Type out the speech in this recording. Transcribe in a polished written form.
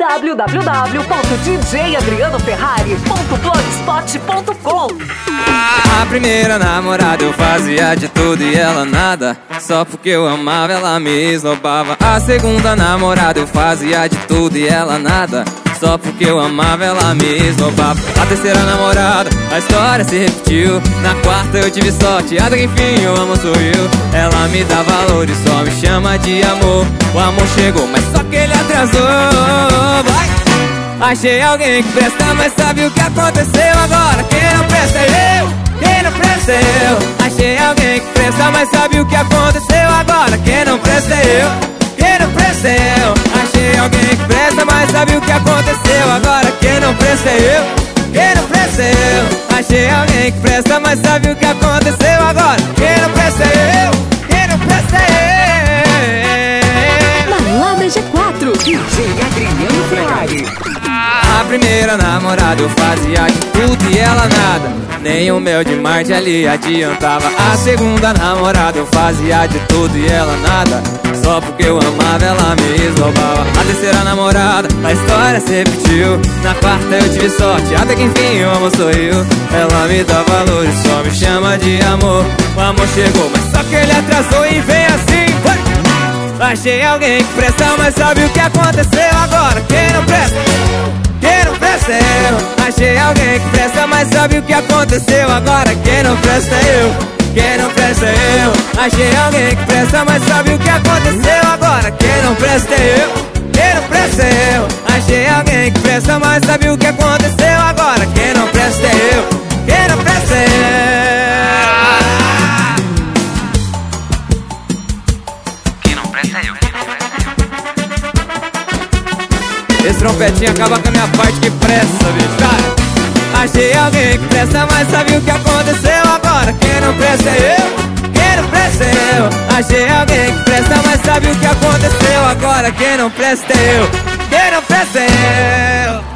www.djadrianoferrari.blogspot.com. A primeira namorada eu fazia de tudo e ela nada. Só porque eu amava ela me esnobava. A segunda namorada eu fazia de tudo e ela nada. Só porque eu amava ela me esnobava. A terceira namorada, a história se repetiu. Na quarta eu tive sorte, até que enfim o amor sorriu. Ela me dá valor e só me chama de amor. O amor chegou, mas só que ele atrasou. Vai! Achei alguém que presta, mas sabe o que aconteceu agora? Quem não presta é eu, quem não presta é eu. Achei alguém que presta, mas sabe o que aconteceu agora? Quem não presta é eu, quem não presta é eu. Achei alguém que presta, mas sabe o que aconteceu agora? Quem não presta é eu, quem não presta é eu. Achei alguém que presta, mas sabe o que aconteceu agora? Quem não presta é eu, quem não presta é eu. Balada G4, DJ Adriano Ferrari. A primeira namorada eu fazia de tudo e ela nada. Nem o mel de Marte ali adiantava. A segunda namorada eu fazia de tudo e ela nada. Só porque eu amava ela me esnobava. A terceira namorada, a história se repetiu. Na quarta eu tive sorte, até que enfim o amor sorriu. Ela me dá valor e só me chama de amor. O amor chegou, mas só que ele atrasou e vem assim, vai! Achei alguém que presta, mas sabe o que aconteceu agora? Quem não presta? Quem não presta é eu. Achei alguém que presta, mas sabe o que aconteceu agora? Quem não presta é eu, quem não presta é eu. Achei alguém que presta, mas sabe o que aconteceu agora? Quem não presta é eu, quem não presta é eu. Achei alguém que presta, mas sabe o que aconteceu agora? Quem não presta é eu, quem não presta é eu. Quem não presta é eu, quem não presta é eu. Esse trompetinho acaba com a minha parte que presta, bicho. Achei alguém que presta, mas sabe o que aconteceu agora? Quem não presta é eu, quem não presta é eu. Achei alguém que presta, mas sabe o que aconteceu agora? Quem não presta é eu, quem não presta é eu.